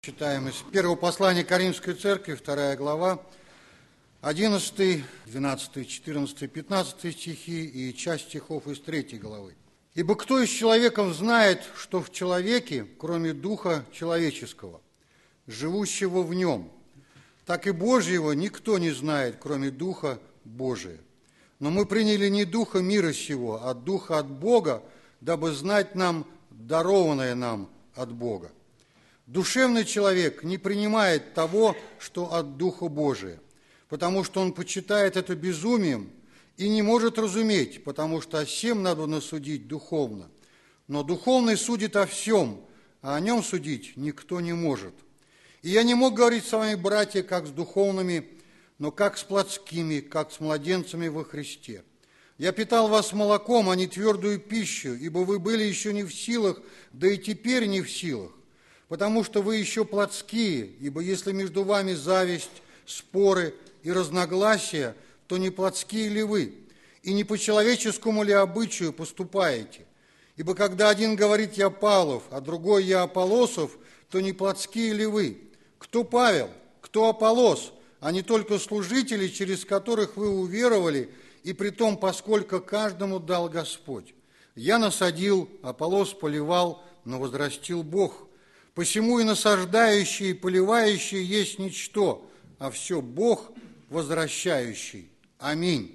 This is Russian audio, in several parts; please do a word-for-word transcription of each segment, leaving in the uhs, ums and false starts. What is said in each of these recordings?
Читаем из первого послания Коринфской церкви, вторая глава, одиннадцатый, двенадцатый, четырнадцатый, пятнадцатый стихи и часть стихов из третьей главы. «Ибо кто из человеков знает, что в человеке, кроме духа человеческого, живущего в нем, так и Божьего никто не знает, кроме духа Божия. Но мы приняли не духа мира сего, а духа от Бога, дабы знать нам дарованное нам от Бога. Душевный человек не принимает того, что от Духа Божия, потому что он почитает это безумием и не может разуметь, потому что о всем надо судить духовно. Но духовный судит о всем, а о нем судить никто не может. И я не мог говорить с вами, братья, как с духовными, но как с плотскими, как с младенцами во Христе. Я питал вас молоком, а не твердую пищу, ибо вы были еще не в силах, да и теперь не в силах. Потому что вы еще плотские, ибо если между вами зависть, споры и разногласия, то не плотские ли вы, и не по человеческому ли обычаю поступаете? Ибо когда один говорит «я Павлов», а другой «я Аполосов», то не плотские ли вы? Кто Павел, кто Аполос, а не только служители, через которых вы уверовали, и притом, поскольку каждому дал Господь. Я насадил, Аполос поливал, но возрастил Бог. Посему и насаждающие, и поливающие есть ничто, а все Бог возвращающий. Аминь.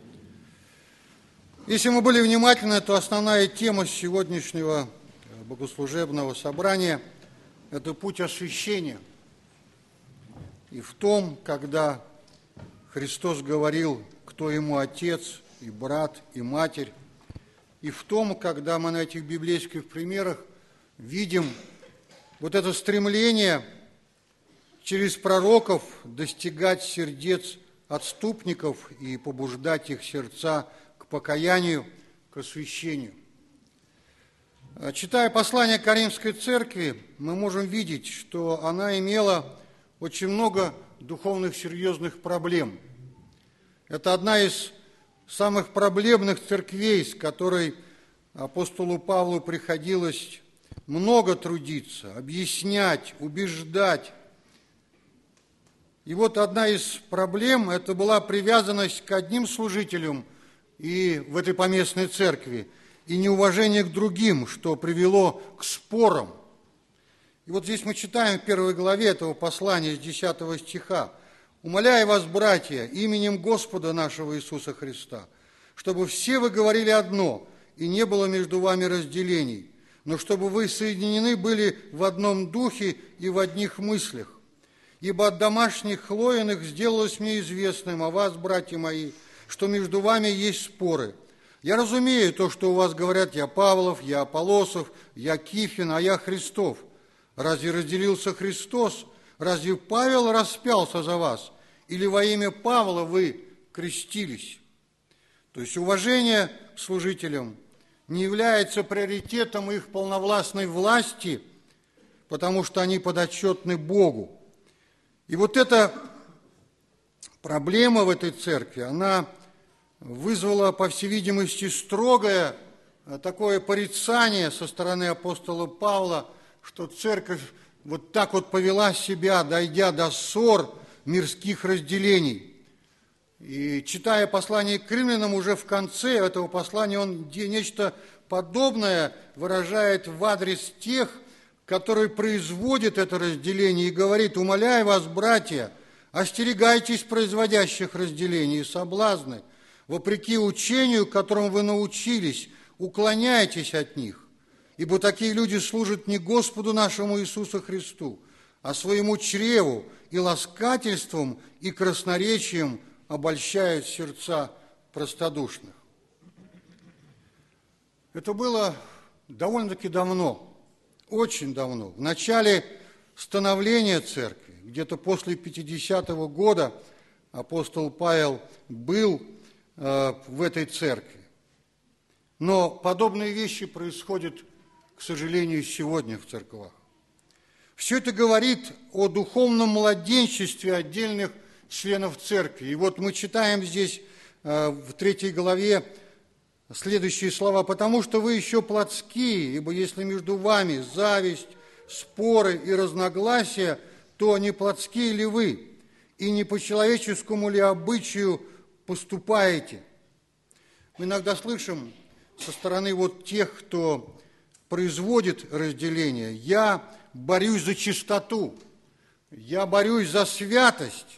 Если мы были внимательны, то основная тема сегодняшнего богослужебного собрания – это путь освящения. И в том, когда Христос говорил, кто ему отец, и брат, и матерь, и в том, когда мы на этих библейских примерах видим вот это стремление через пророков достигать сердец отступников и побуждать их сердца к покаянию, к освящению. Читая послание Коринфской церкви, мы можем видеть, что она имела очень много духовных серьезных проблем. Это одна из самых проблемных церквей, с которой апостолу Павлу приходилось много трудиться, объяснять, убеждать. И вот одна из проблем – это была привязанность к одним служителям и в этой поместной церкви, и неуважение к другим, что привело к спорам. И вот здесь мы читаем в первой главе этого послания с десятого стиха. «Умоляю вас, братья, именем Господа нашего Иисуса Христа, чтобы все вы говорили одно, и не было между вами разделений, но чтобы вы соединены были в одном духе и в одних мыслях. Ибо от домашних хлоиных сделалось мне известным о вас, братья мои, что между вами есть споры. Я разумею то, что у вас говорят, я Павлов, я Аполосов, я Кифин, а я Христов. Разве разделился Христос? Разве Павел распялся за вас? Или во имя Павла вы крестились?» То есть уважение к служителям не является приоритетом их полновластной власти, потому что они подотчетны Богу. И вот эта проблема в этой церкви, она вызвала, по всей видимости, строгое такое порицание со стороны апостола Павла, что церковь вот так вот повела себя, дойдя до ссор, мирских разделений. И читая послание к римлянам, уже в конце этого послания он нечто подобное выражает в адрес тех, которые производят это разделение, и говорит: «Умоляю вас, братья, остерегайтесь производящих разделений и соблазны, вопреки учению, которому вы научились, уклоняйтесь от них, ибо такие люди служат не Господу нашему Иисусу Христу, а своему чреву и ласкательством и красноречием обольщают сердца простодушных». Это было довольно-таки давно, очень давно, в начале становления церкви, где-то после пятидесятого года апостол Павел был э, в этой церкви. Но подобные вещи происходят, к сожалению, сегодня в церквах. Все это говорит о духовном младенчестве отдельных членов церкви. И вот мы читаем здесь э, в третьей главе следующие слова: «Потому что вы еще плотские, ибо если между вами зависть, споры и разногласия, то не плотские ли вы, и не по человеческому ли обычаю поступаете? Мы иногда слышим со стороны вот тех, кто производит разделение: я борюсь за чистоту, я борюсь за святость.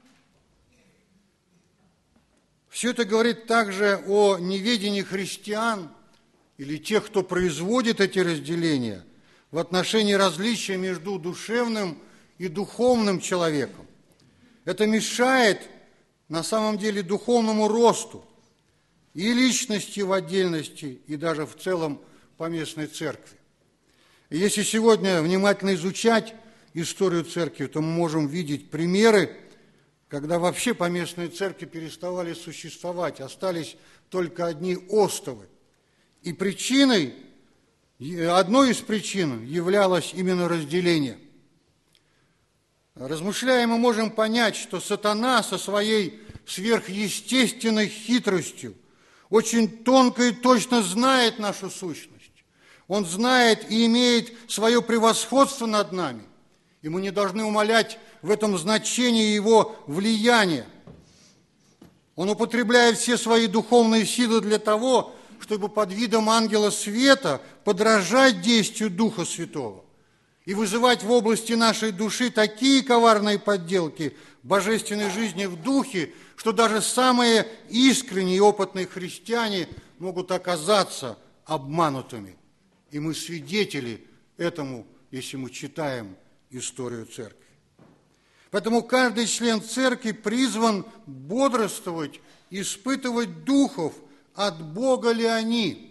Все это говорит также о неведении христиан или тех, кто производит эти разделения в отношении различия между душевным и духовным человеком. Это мешает на самом деле духовному росту и личности в отдельности, и даже в целом поместной церкви. И если сегодня внимательно изучать историю церкви, то мы можем видеть примеры, когда вообще поместные церкви переставали существовать, остались только одни остовы. И причиной, одной из причин являлось именно разделение. Размышляя, мы можем понять, что сатана со своей сверхъестественной хитростью очень тонко и точно знает нашу сущность. Он знает и имеет свое превосходство над нами. И мы не должны умалять в этом значении его влияния. Он употребляет все свои духовные силы для того, чтобы под видом ангела света подражать действию Духа Святого и вызывать в области нашей души такие коварные подделки божественной жизни в духе, что даже самые искренние и опытные христиане могут оказаться обманутыми. И мы свидетели этому, если мы читаем историю церкви. Поэтому каждый член церкви призван бодрствовать, испытывать духов, от Бога ли они.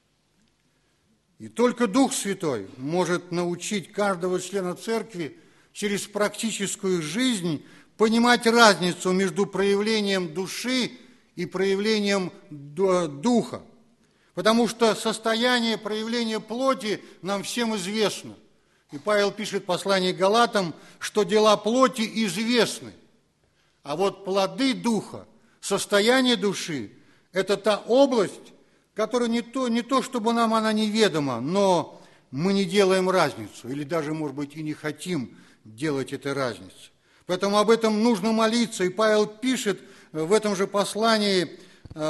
И только Дух Святой может научить каждого члена церкви через практическую жизнь понимать разницу между проявлением души и проявлением духа. Потому что состояние проявления плоти нам всем известно. И Павел пишет в послании к Галатам, что дела плоти известны. А вот плоды духа, состояние души – это та область, которая не то, не то, чтобы нам она неведома, но мы не делаем разницу, или даже, может быть, и не хотим делать этой разницы. Поэтому об этом нужно молиться. И Павел пишет в этом же послании,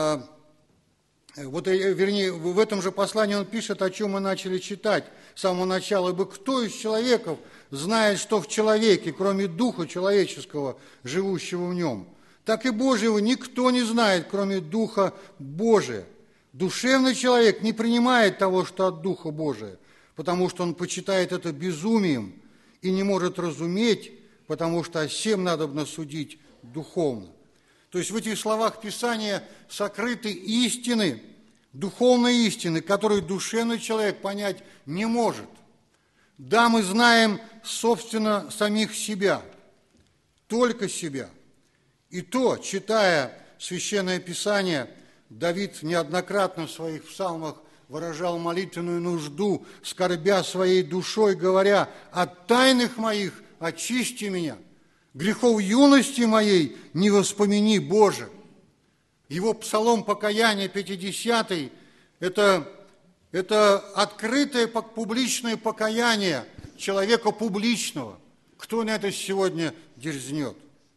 вот, вернее, в этом же послании он пишет, о чем мы начали читать с самого начала. «Ибо кто из человеков знает, что в человеке, кроме духа человеческого, живущего в нем? Так и Божьего никто не знает, кроме Духа Божия. Душевный человек не принимает того, что от Духа Божия, потому что он почитает это безумием и не может разуметь, потому что о сем надобно судить духовно». То есть в этих словах Писания сокрыты истины, духовные истины, которые душевный человек понять не может. Да, мы знаем, собственно, самих себя, только себя. И то, читая Священное Писание, Давид неоднократно в своих псалмах выражал молитвенную нужду, скорбя своей душой, говоря: «От тайных моих очисти меня, грехов юности моей не воспомини, Боже». Его псалом покаяния пятидесятый – это, это открытое публичное покаяние человека публичного. Кто на это сегодня дерзнет?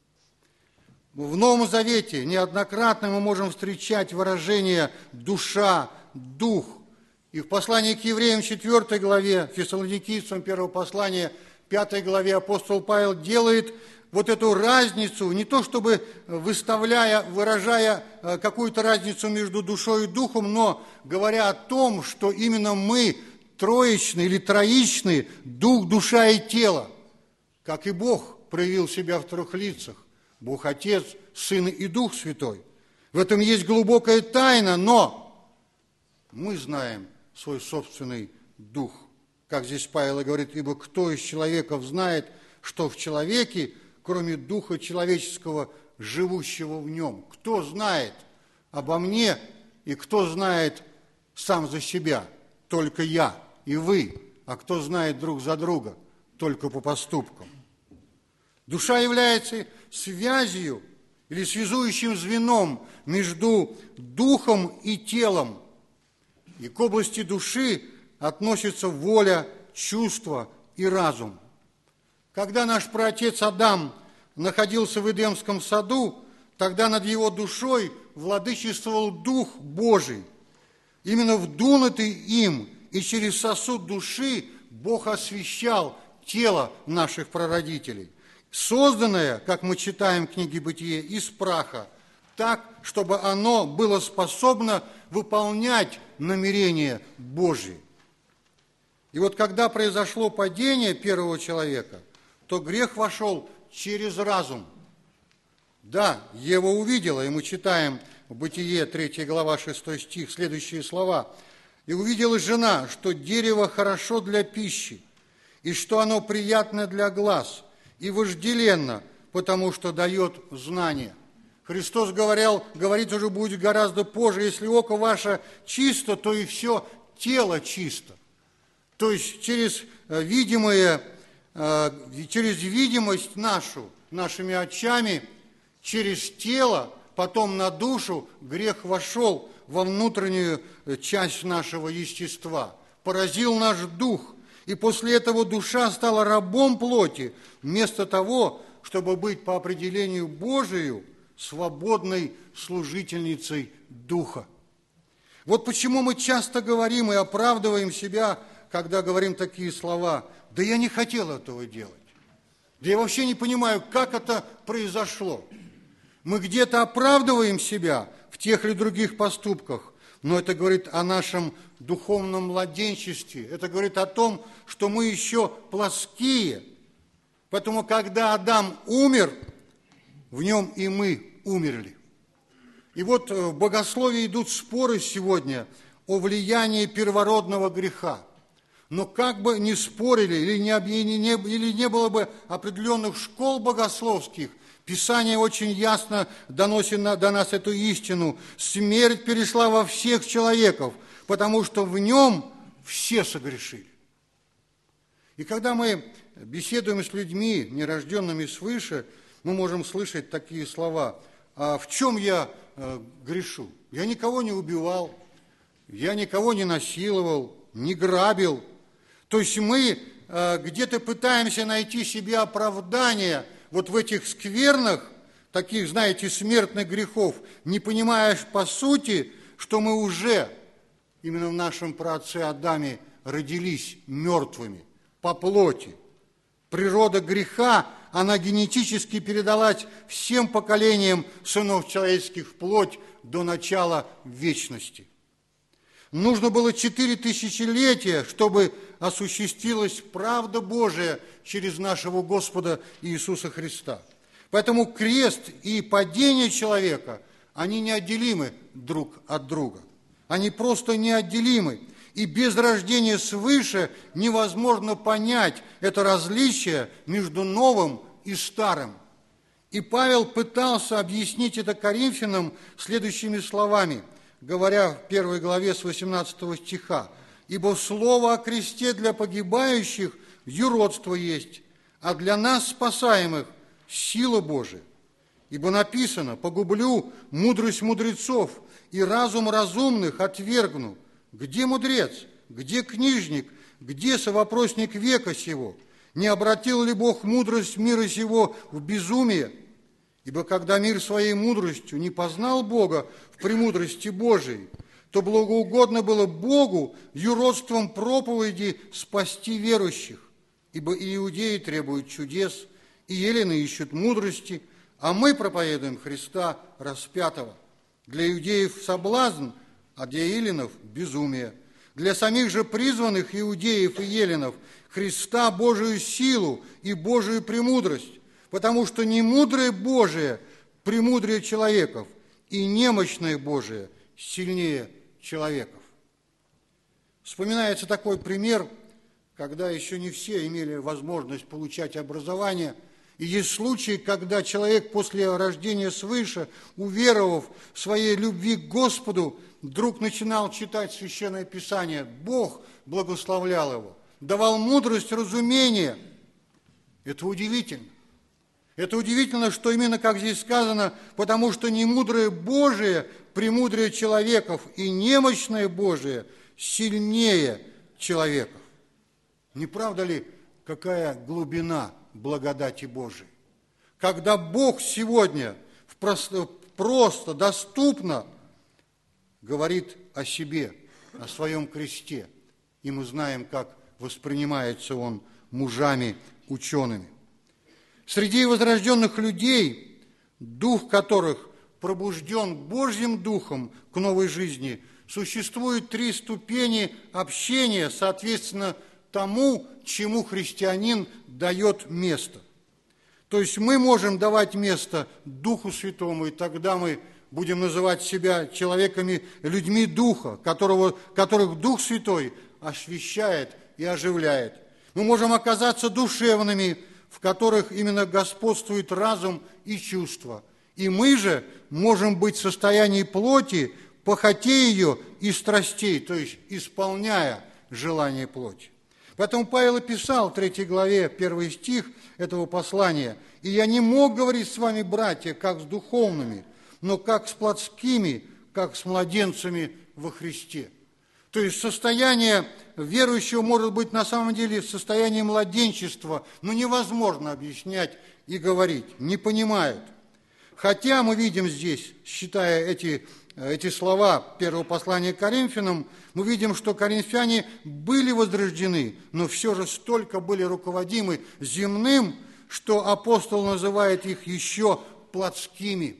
В Новом Завете неоднократно мы можем встречать выражение «душа», «дух». И в послании к евреям четвёртой главе, Фессалоникийцам первого послания, пятой главе апостол Павел делает вот эту разницу, не то чтобы выставляя, выражая какую-то разницу между душой и духом, но говоря о том, что именно мы троичны или троичны, дух, душа и тело, как и Бог проявил себя в трех лицах. Бог Отец, Сын и Дух Святой. В этом есть глубокая тайна, но мы знаем свой собственный дух. Как здесь Павел говорит: «Ибо кто из человеков знает, что в человеке, кроме духа человеческого, живущего в нем?» Кто знает обо мне и кто знает сам за себя? Только я и вы. А кто знает друг за друга? Только по поступкам. Душа является связью или связующим звеном между духом и телом. И к области души относятся воля, чувства и разум. Когда наш праотец Адам находился в Эдемском саду, тогда над его душой владычествовал Дух Божий. Именно вдунутый им и через сосуд души Бог освящал тело наших прародителей, созданное, как мы читаем в книге Бытие, из праха, так, чтобы оно было способно выполнять намерения Божьи. И вот когда произошло падение первого человека, то грех вошел через разум. Да, Ева увидела, и мы читаем в Бытие, третья глава, шестой стих, следующие слова. «И увидела жена, что дерево хорошо для пищи, и что оно приятно для глаз, и вожделенно, потому что дает знание». Христос говорил, говорить уже будет гораздо позже, если око ваше чисто, то и все тело чисто. То есть через видимое, через видимость нашу, нашими очами, через тело, потом на душу грех вошел во внутреннюю часть нашего естества, поразил наш дух, и после этого душа стала рабом плоти, вместо того, чтобы быть по определению Божию свободной служительницей духа. Вот почему мы часто говорим и оправдываем себя, когда говорим такие слова: «Да я не хотел этого делать». Да я вообще не понимаю, как это произошло. Мы где-то оправдываем себя в тех или других поступках, но это говорит о нашем духовном младенчестве. Это говорит о том, что мы еще плоские. Поэтому, когда Адам умер, в нем и мы умерли. И вот в богословии идут споры сегодня о влиянии первородного греха. Но как бы ни спорили, или не, или не было бы определенных школ богословских, Писание очень ясно доносит до нас эту истину. Смерть перешла во всех человеков, потому что в нем все согрешили. И когда мы беседуем с людьми, нерожденными свыше, мы можем слышать такие слова: «А в чем я э, грешу? Я никого не убивал, я никого не насиловал, не грабил». То есть мы э, где-то пытаемся найти себе оправдание вот в этих скверных, таких, знаете, смертных грехов, не понимая по сути, что мы уже именно в нашем праотце Адаме родились мертвыми по плоти. Природа греха, она генетически передалась всем поколениям сынов человеческих вплоть до начала вечности. Нужно было четыре тысячелетия, чтобы осуществилась правда Божия через нашего Господа Иисуса Христа. Поэтому крест и падение человека, они неотделимы друг от друга. Они просто неотделимы. И без рождения свыше невозможно понять это различие между новым и старым. И Павел пытался объяснить это Коринфянам следующими словами, говоря в первой главе с восемнадцатого стиха: «Ибо слово о кресте для погибающих юродство есть, а для нас, спасаемых, сила Божия. Ибо написано: погублю мудрость мудрецов и разум разумных отвергну. Где мудрец? Где книжник? Где совопросник века сего? Не обратил ли Бог мудрость мира сего в безумие? Ибо когда мир своей мудростью не познал Бога в премудрости Божией, то благоугодно было Богу юродством проповеди спасти верующих. Ибо и иудеи требуют чудес, и елены ищут мудрости, а мы проповедуем Христа распятого. Для иудеев соблазн, а для еленов безумие. Для самих же призванных иудеев и еленов Христа Божию силу и Божию премудрость, потому что не мудрое Божие премудрее человеков, и немощное Божие сильнее человеков». Вспоминается такой пример, когда еще не все имели возможность получать образование. И есть случаи, когда человек после рождения свыше, уверовав в своей любви к Господу, вдруг начинал читать Священное Писание. Бог благословлял его, давал мудрость, разумение. Это удивительно. Это удивительно, что именно как здесь сказано, потому что не мудрое Божие премудрее человеков, и немощное Божие сильнее человеков. Не правда ли какая глубина благодати Божией. Когда Бог сегодня просто, просто доступно говорит о себе, о своем кресте, и мы знаем, как воспринимается он мужами, учеными. Среди возрожденных людей, дух которых пробужден Божьим Духом к новой жизни, существует три ступени общения, соответственно, тому, чему христианин дает место. То есть мы можем давать место Духу Святому, и тогда мы будем называть себя человеками, людьми Духа, которого, которых Дух Святой освящает и оживляет. Мы можем оказаться душевными, в которых именно господствует разум и чувства. И мы же можем быть в состоянии плоти, похоти ее и страстей, то есть исполняя желание плоти. Поэтому Павел и писал в третьей главе, первый стих этого послания: «И я не мог говорить с вами, братья, как с духовными, но как с плотскими, как с младенцами во Христе». То есть состояние верующего может быть на самом деле состояние младенчества, но невозможно объяснять и говорить, не понимают. Хотя мы видим здесь, считая эти, эти слова первого послания к Коринфянам, мы видим, что коринфяне были возрождены, но все же столько были руководимы земным, что апостол называет их еще плотскими.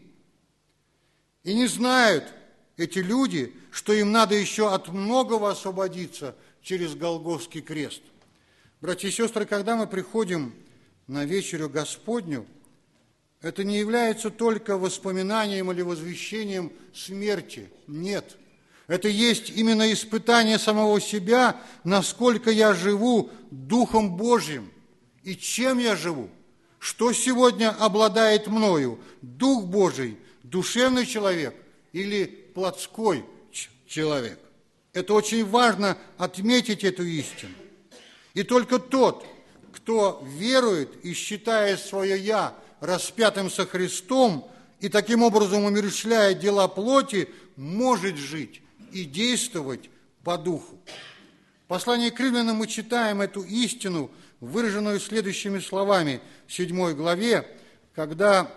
И не знают эти люди, что им надо еще от многого освободиться через Голгофский крест. Братья и сестры, когда мы приходим на вечерю Господню, это не является только воспоминанием или возвещением смерти. Нет. Это есть именно испытание самого себя, насколько я живу Духом Божьим и чем я живу. Что сегодня обладает мною? Дух Божий, душевный человек или плотской человек? Это очень важно отметить эту истину. И только тот, кто верует и считает свое «я» распятым со Христом и таким образом умерщвляя дела плоти, может жить и действовать по духу. В послании к Римлянам мы читаем эту истину, выраженную следующими словами в седьмой главе, когда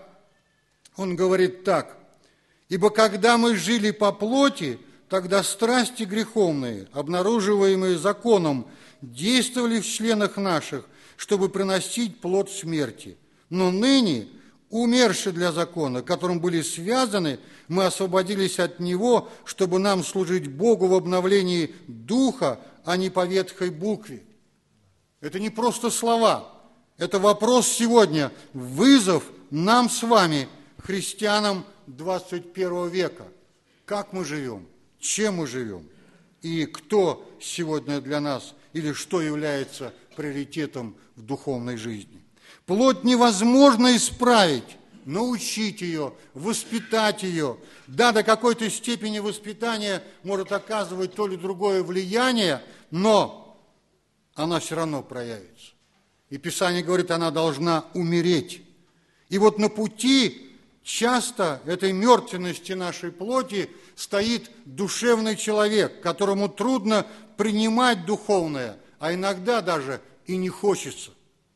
он говорит так: «Ибо когда мы жили по плоти, тогда страсти греховные, обнаруживаемые законом, действовали в членах наших, чтобы приносить плод смерти. Но ныне, умерши для закона, которым были связаны, мы освободились от него, чтобы нам служить Богу в обновлении духа, а не по ветхой букве». Это не просто слова, это вопрос сегодня, вызов нам с вами, христианам двадцать первого века. Как мы живем, чем мы живем, и кто сегодня для нас, или что является приоритетом в духовной жизни. Плоть невозможно исправить, научить ее, воспитать ее. Да, до какой-то степени воспитания может оказывать то или другое влияние, но она все равно проявится. И Писание говорит, она должна умереть. И вот на пути часто этой мертвенности нашей плоти стоит душевный человек, которому трудно принимать духовное, а иногда даже и не хочется.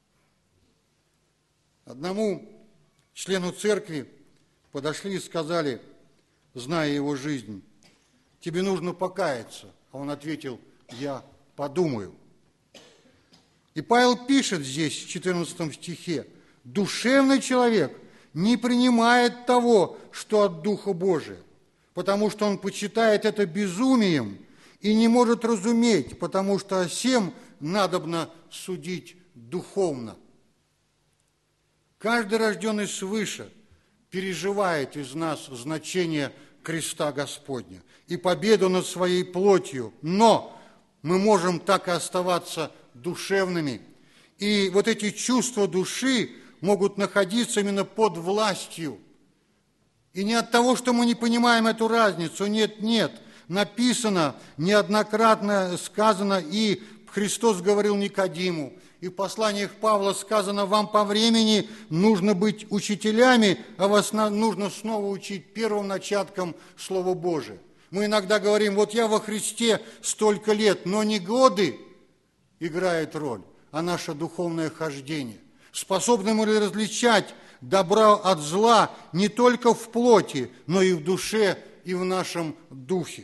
Одному члену церкви подошли и сказали, зная его жизнь: «Тебе нужно покаяться». А он ответил: «Я подумаю». И Павел пишет здесь, в четырнадцатом стихе: «Душевный человек не принимает того, что от Духа Божия, потому что он почитает это безумием и не может разуметь, потому что о сем надобно судить духовно». Каждый, рожденный свыше, переживает из нас значение креста Господня и победу над своей плотью, но мы можем так и оставаться душевными. И вот эти чувства души могут находиться именно под властью. И не от того, что мы не понимаем эту разницу, нет, нет. Написано, неоднократно сказано, и Христос говорил Никодиму, и в посланиях Павла сказано, вам по времени нужно быть учителями, а вас нужно снова учить первым начатком Слова Божия. Мы иногда говорим, вот я во Христе столько лет, но не годы играют роль. а наше духовное хождение? Способны мы ли различать добро от зла не только в плоти, но и в душе, и в нашем духе?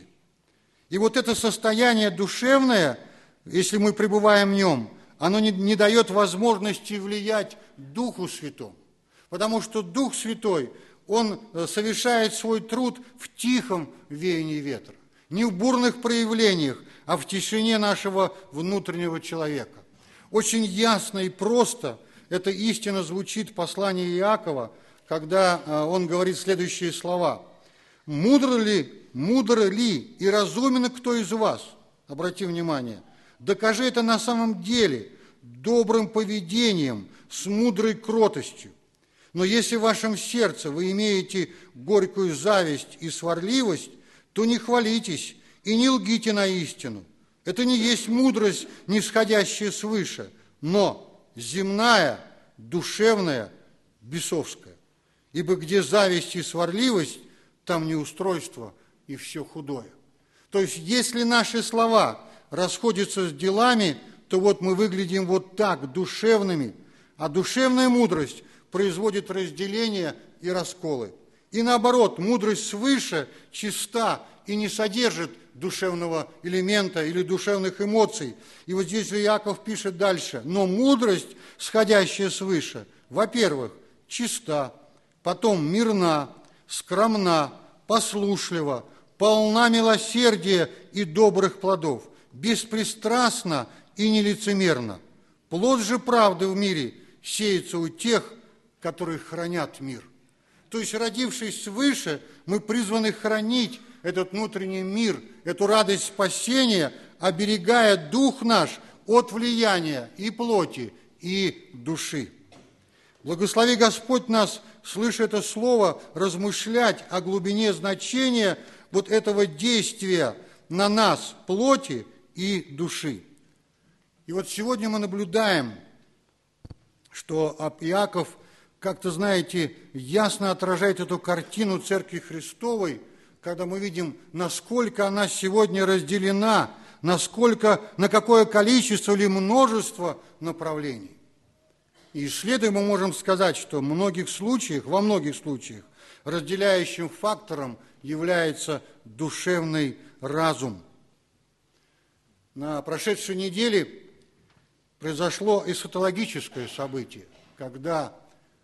И вот это состояние душевное, если мы пребываем в нем, оно не, не дает возможности влиять Духу Святому. Потому что Дух Святой, Он совершает свой труд в тихом веянии ветра. Не в бурных проявлениях, а в тишине нашего внутреннего человека. Очень ясно и просто эта истина звучит в послании Иакова, когда он говорит следующие слова. «Мудр ли, мудр ли и разумен кто из вас?» Обрати внимание. «Докажи это на самом деле добрым поведением, с мудрой кротостью. Но если в вашем сердце вы имеете горькую зависть и сварливость, то не хвалитесь и не лгите на истину. Это не есть мудрость, нисходящая свыше, но земная, душевная, бесовская. Ибо где зависть и сварливость, там неустройство и все худое». То есть, если наши слова расходятся с делами, то вот мы выглядим вот так, душевными, а душевная мудрость производит разделение и расколы. И наоборот, мудрость свыше чиста и не содержит душевного элемента или душевных эмоций. И вот здесь Иаков пишет дальше. Но мудрость, сходящая свыше, во-первых, чиста, потом мирна, скромна, послушлива, полна милосердия и добрых плодов, беспристрастна и нелицемерна. Плод же правды в мире сеется у тех, которые хранят мир. То есть, родившись свыше, мы призваны хранить этот внутренний мир, эту радость спасения, оберегая дух наш от влияния и плоти, и души. Благослови Господь нас, слыша это слово, размышлять о глубине значения вот этого действия на нас, плоти и души. И вот сегодня мы наблюдаем, что Иаков, как-то, знаете, ясно отражает эту картину Церкви Христовой, когда мы видим, насколько она сегодня разделена, насколько, на какое количество или множество направлений. И исследуя, мы можем сказать, что в многих случаях, во многих случаях разделяющим фактором является душевный разум. На прошедшей неделе произошло эсхатологическое событие, когда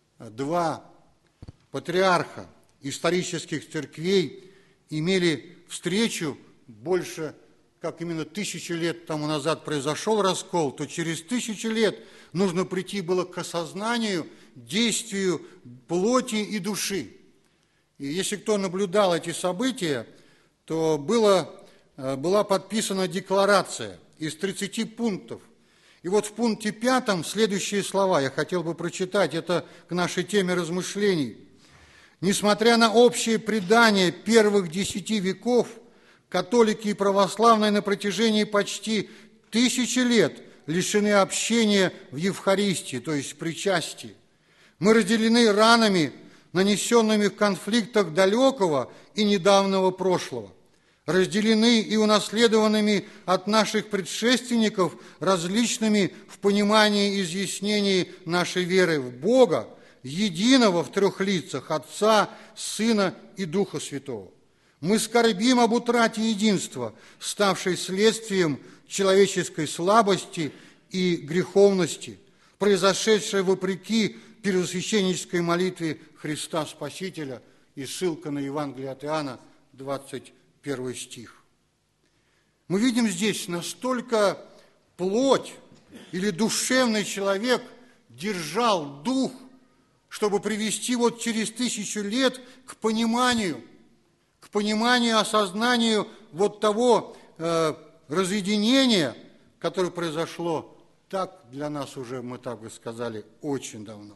два патриарха исторических церквей имели встречу больше, как именно тысячи лет тому назад произошел раскол, то через тысячи лет нужно прийти было к осознанию, действию плоти и души. И если кто наблюдал эти события, то было, была подписана декларация из тридцати пунктов. И вот в пункте пятом следующие слова я хотел бы прочитать, это к нашей теме размышлений. «Несмотря на общее предание первых десяти веков, католики и православные на протяжении почти тысячи лет лишены общения в Евхаристии, то есть в причастии. Мы разделены ранами, нанесенными в конфликтах далекого и недавнего прошлого, разделены и унаследованными от наших предшественников различными в понимании и изъяснении нашей веры в Бога, единого в трех лицах, Отца, Сына и Духа Святого. Мы скорбим об утрате единства, ставшей следствием человеческой слабости и греховности, произошедшей вопреки первосвященнической молитве Христа Спасителя, и ссылка на Евангелие от Иоанна, двадцать первый стих. Мы видим здесь, настолько плоть или душевный человек держал дух, чтобы привести вот через тысячу лет к пониманию, к пониманию, осознанию вот того э, разъединения, которое произошло так для нас уже, мы так бы сказали, очень давно.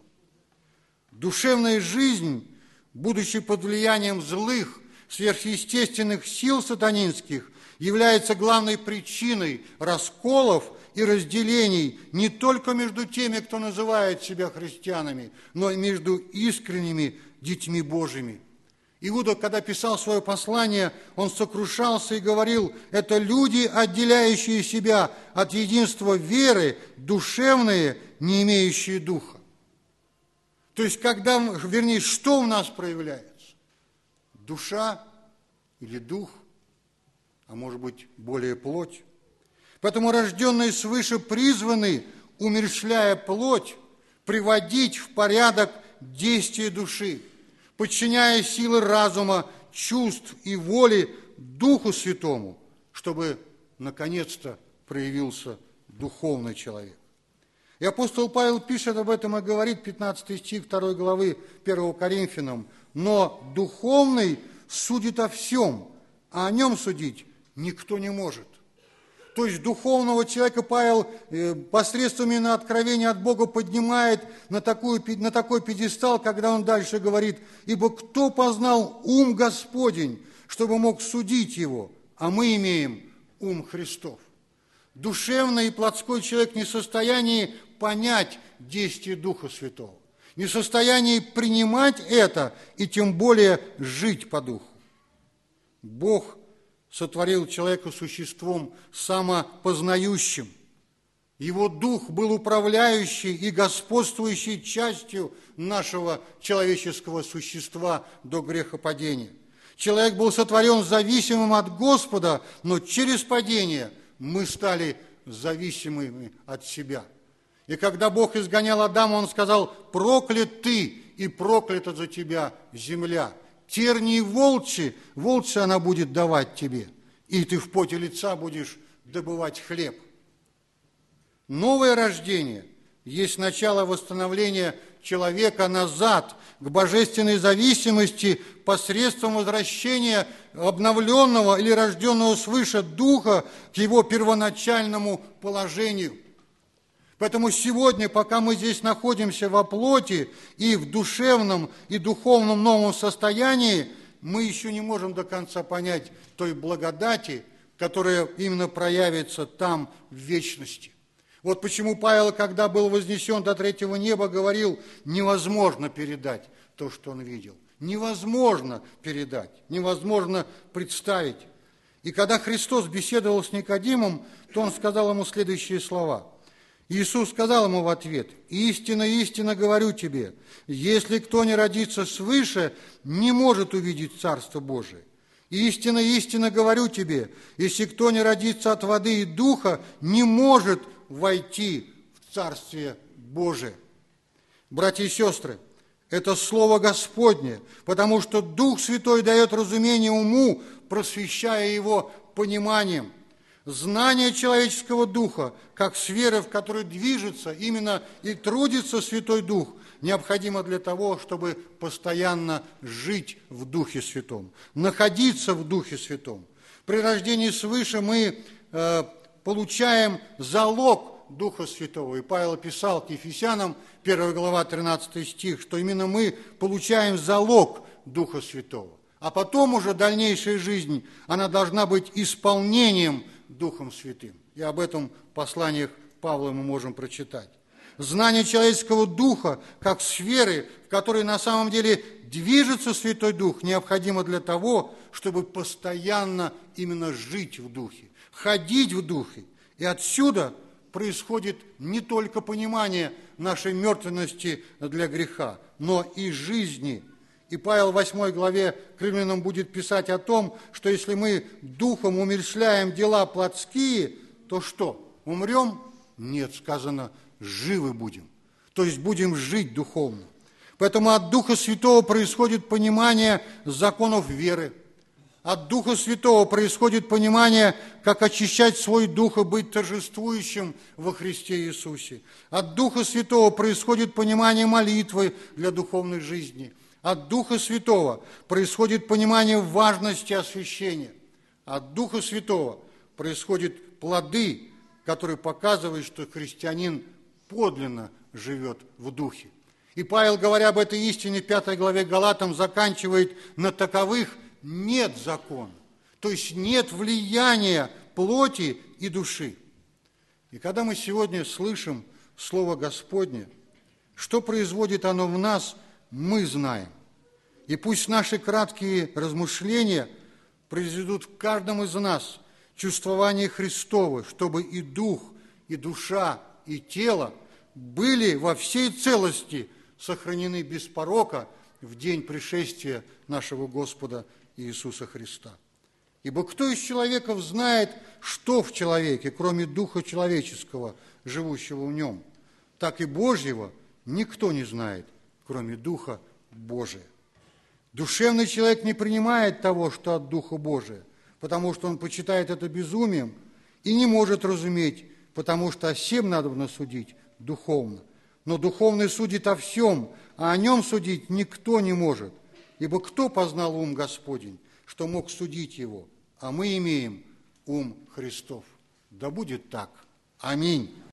Душевная жизнь, будучи под влиянием злых, сверхъестественных сил сатанинских, является главной причиной расколов и разделений не только между теми, кто называет себя христианами, но и между искренними детьми Божьими. Иуда, когда писал свое послание, он сокрушался и говорил, это люди, отделяющие себя от единства веры, душевные, не имеющие духа. То есть, когда, вернее, что в нас проявляется? Душа или дух, а может быть, более плоть. Поэтому рожденные свыше призваны, умерщвляя плоть, приводить в порядок действия души, подчиняя силы разума, чувств и воли Духу Святому, чтобы наконец-то проявился духовный человек. И апостол Павел пишет об этом и говорит, пятнадцатый стих второй главы первого Коринфянам, «Но духовный судит о всем, а о нем судить никто не может». То есть духовного человека Павел посредством именно откровения от Бога поднимает на, такую, на такой пьедестал, когда он дальше говорит, «Ибо кто познал ум Господень, чтобы мог судить его, а мы имеем ум Христов». Душевный и плотской человек не в состоянии понять действие Духа Святого, не в состоянии принимать это и тем более жить по Духу. Бог сотворил человека существом самопознающим. Его дух был управляющей и господствующей частью нашего человеческого существа до грехопадения. Человек был сотворен зависимым от Господа, но через падение мы стали зависимыми от себя. И когда Бог изгонял Адама, Он сказал, проклят ты и проклята за тебя земля. Тернии волчи, волчи она будет давать тебе, и ты в поте лица будешь добывать хлеб. Новое рождение есть начало восстановления человека назад к божественной зависимости посредством возвращения обновленного или рожденного свыше духа к его первоначальному положению. Поэтому сегодня, пока мы здесь находимся во плоти и в душевном и духовном новом состоянии, мы еще не можем до конца понять той благодати, которая именно проявится там в вечности. Вот почему Павел, когда был вознесен до третьего неба, говорил, невозможно передать то, что он видел. Невозможно передать, невозможно представить. И когда Христос беседовал с Никодимом, то он сказал ему следующие слова. Иисус сказал ему в ответ, «Истинно, истинно говорю тебе, если кто не родится свыше, не может увидеть Царство Божие. Истинно, истинно говорю тебе, если кто не родится от воды и духа, не может войти в Царствие Божие». Братья и сестры, это Слово Господне, потому что Дух Святой дает разумение уму, просвещая его пониманием. Знание человеческого духа, как сферы, в которой движется именно и трудится Святой Дух, необходимо для того, чтобы постоянно жить в Духе Святом, находиться в Духе Святом. При рождении свыше мы э, получаем залог Духа Святого. И Павел писал к Ефесянам, первая глава, тринадцатый стих, что именно мы получаем залог Духа Святого. А потом уже дальнейшая жизнь, она должна быть исполнением Духом Святым. И об этом в посланиях Павла мы можем прочитать. Знание человеческого духа, как сферы, в которой на самом деле движется Святой Дух, необходимо для того, чтобы постоянно именно жить в Духе, ходить в Духе. И отсюда происходит не только понимание нашей мертвенности для греха, но и жизни. И Павел в восьмой главе к Римлянам будет писать о том, что если мы духом умерщвляем дела плотские, то что, умрем? Нет, сказано, живы будем. То есть будем жить духовно. Поэтому от Духа Святого происходит понимание законов веры. От Духа Святого происходит понимание, как очищать свой дух и быть торжествующим во Христе Иисусе. От Духа Святого происходит понимание молитвы для духовной жизни. От Духа Святого происходит понимание важности освящения. От Духа Святого происходят плоды, которые показывают, что христианин подлинно живет в Духе. И Павел, говоря об этой истине в пятой главе Галатам, заканчивает: «На таковых нет закона». То есть нет влияния плоти и души. И когда мы сегодня слышим Слово Господне, что производит оно в нас, мы знаем. И пусть наши краткие размышления произведут в каждом из нас чувствование Христово, чтобы и дух, и душа, и тело были во всей целости сохранены без порока в день пришествия нашего Господа Иисуса Христа. Ибо кто из человеков знает, что в человеке, кроме духа человеческого, живущего в нем? Так и Божьего никто не знает, кроме Духа Божия. Душевный человек не принимает того, что от Духа Божия, потому что он почитает это безумием и не может разуметь, потому что о сем надобно судить духовно. Но духовный судит о всем, а о нем судить никто не может. Ибо кто познал ум Господень, что мог судить его? А мы имеем ум Христов. Да будет так. Аминь.